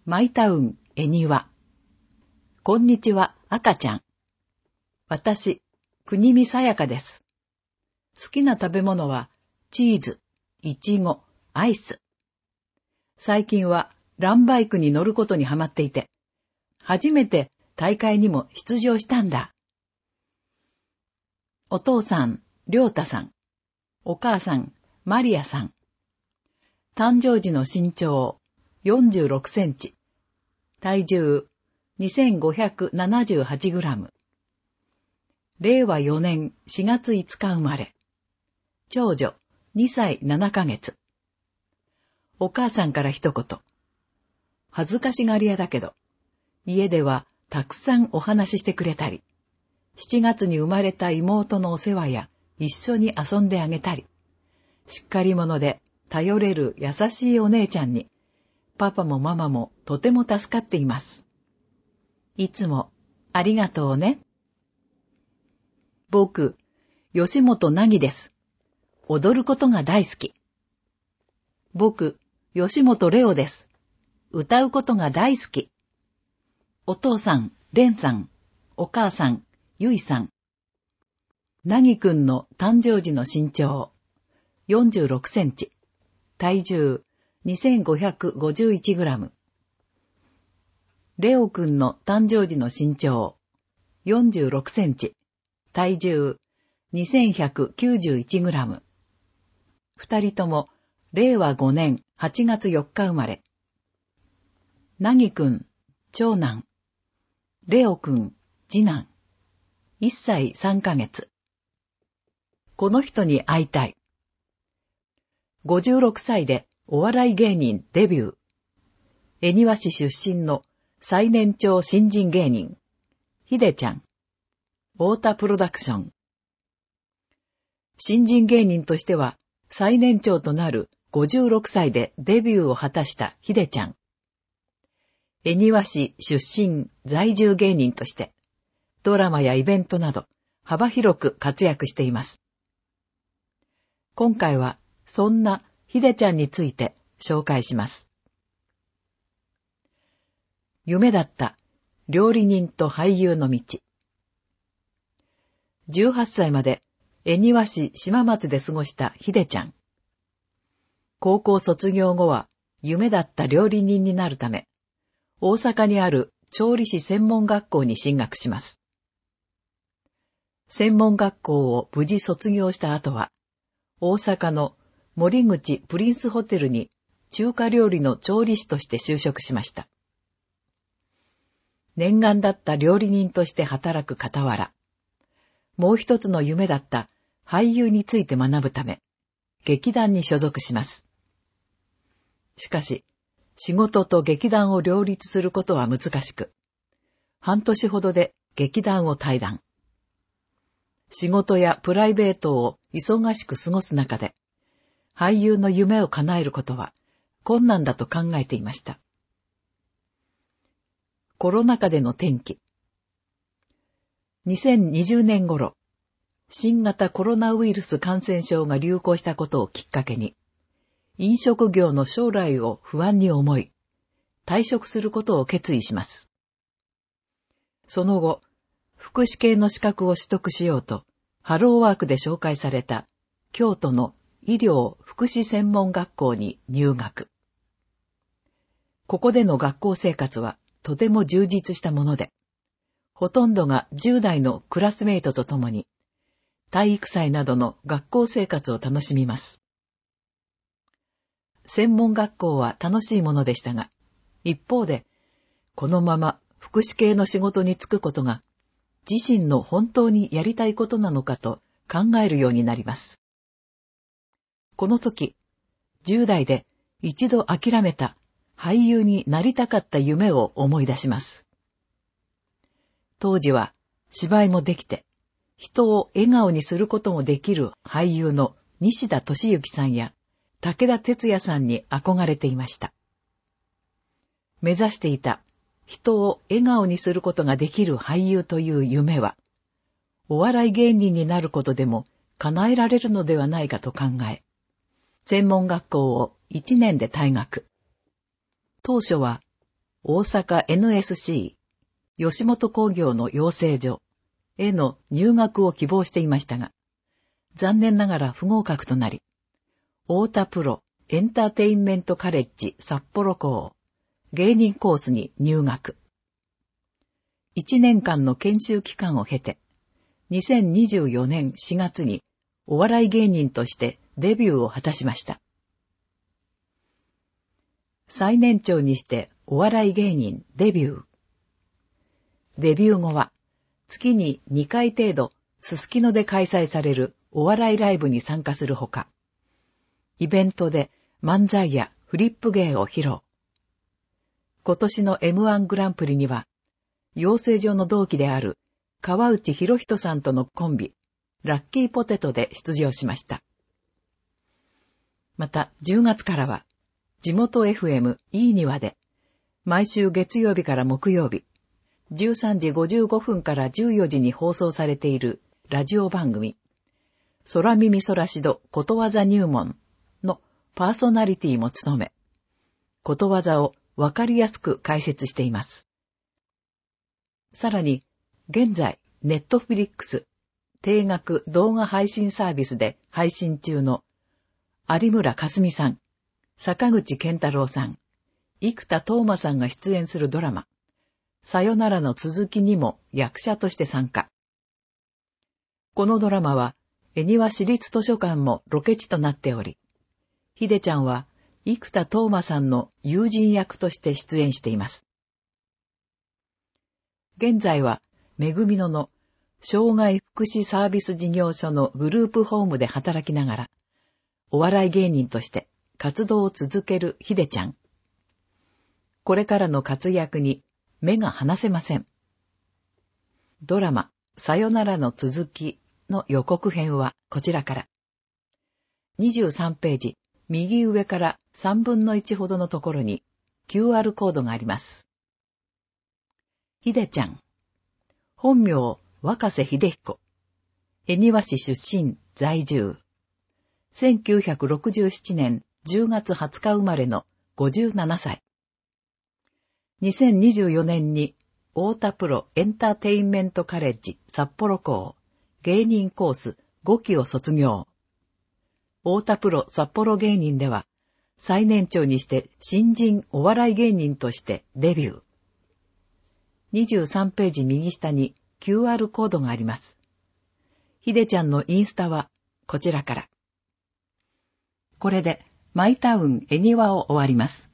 マイタウン恵庭。こんにちは、赤ちゃん。私、国見さやかです。好きな食べ物は、チーズ、イチゴ、アイス。最近はランバイクに乗ることにハマっていて、初めて大会にも出場したんだ。お父さん、りょうたさん。お母さん、マリアさん。誕生時の身長、46センチ。体重、2578グラム。令和4年4月5日生まれ。長女、2歳7ヶ月。お母さんから一言。恥ずかしがり屋だけど、家ではたくさんお話ししてくれたり、7月に生まれた妹のお世話や一緒に遊んであげたり、しっかり者で頼れる優しいお姉ちゃんに、パパもママもとても助かっています。いつもありがとうね。僕、吉本凪です。踊ることが大好き。僕、吉本レオです。歌うことが大好き。お父さん、蓮さん。お母さん、ゆいさん。凪くんの誕生時の身長、46センチ。体重、2551グラム。レオくんの誕生時の身長、46センチ。体重、2191グラム。二人とも、令和5年8月4日生まれ。凪くん、長男。レオくん、次男。1歳3ヶ月。この人に会いたい。56歳でお笑い芸人デビュー。恵庭市出身の最年長新人芸人。ひでちゃん。太田プロダクション。新人芸人としては最年長となる56歳でデビューを果たしたひでちゃん。恵庭市出身在住芸人としてドラマやイベントなど幅広く活躍しています。今回はそんなひでちゃんについて紹介します。夢だった料理人と俳優の道。18歳まで恵庭市島松で過ごしたひでちゃん。高校卒業後は夢だった料理人になるため、大阪にある調理師専門学校に進学します。専門学校を無事卒業した後は、大阪の森口プリンスホテルに中華料理の調理師として就職しました。念願だった料理人として働く傍ら、もう一つの夢だった俳優について学ぶため、劇団に所属します。しかし、仕事と劇団を両立することは難しく、半年ほどで劇団を退団。仕事やプライベートを忙しく過ごす中で、俳優の夢を叶えることは困難だと考えていました。コロナ禍での転機。2020年頃、新型コロナウイルス感染症が流行したことをきっかけに、飲食業の将来を不安に思い、退職することを決意します。その後、福祉系の資格を取得しようと、ハローワークで紹介された京都の医療福祉専門学校に入学。ここでの学校生活はとても充実したもので、ほとんどが10代のクラスメイトと共に、体育祭などの学校生活を楽しみます。専門学校は楽しいものでしたが、一方で、このまま福祉系の仕事に就くことが、自身の本当にやりたいことなのかと考えるようになります。この時、10代で一度諦めた俳優になりたかった夢を思い出します。当時は芝居もできて、人を笑顔にすることもできる俳優の西田敏行さんや武田鉄矢さんに憧れていました。目指していた人を笑顔にすることができる俳優という夢は、お笑い芸人になることでも叶えられるのではないかと考え、専門学校を1年で退学。当初は大阪 NSC、吉本興業の養成所への入学を希望していましたが、残念ながら不合格となり、太田プロエンターテインメントカレッジ札幌校芸人コースに入学。1年間の研修期間を経て、2024年4月にお笑い芸人としてデビューを果たしました。最年長にしてお笑い芸人デビュー。デビュー後は月に2回程度すすきので開催されるお笑いライブに参加するほか、イベントで漫才やフリップ芸を披露。今年の M1 グランプリには、養成所の同期である川内博人さんとのコンビ、ラッキーポテトで出場しました。また10月からは、地元 FM いいにわで、毎週月曜日から木曜日、13時55分から14時に放送されているラジオ番組、空耳そらしどことわざ入門のパーソナリティも務め、ことわざをわかりやすく解説しています。さらに、現在、ネットフリックス、定額動画配信サービスで配信中の、有村架純さん、坂口健太郎さん、生田斗真さんが出演するドラマ、さよならの続きにも役者として参加。このドラマは、恵庭市立図書館もロケ地となっており、ひでちゃんは、生田斗真さんの友人役として出演しています。現在は、めぐみの障害福祉サービス事業所のグループホームで働きながら、お笑い芸人として活動を続けるひでちゃん。これからの活躍に目が離せません。ドラマ、さよならの続きの予告編はこちらから。23ページ、右上から3分の1ほどのところに QR コードがあります。ひでちゃん。本名、若瀬秀彦。恵庭市出身、在住。1967年10月20日生まれの57歳。2024年に、太田プロエンターテインメントカレッジ札幌校芸人コース5期を卒業。太田プロ札幌芸人では、最年長にして新人お笑い芸人としてデビュー。23ページ右下に QR コードがあります。ひでちゃんのインスタはこちらから。これでマイタウン恵庭を終わります。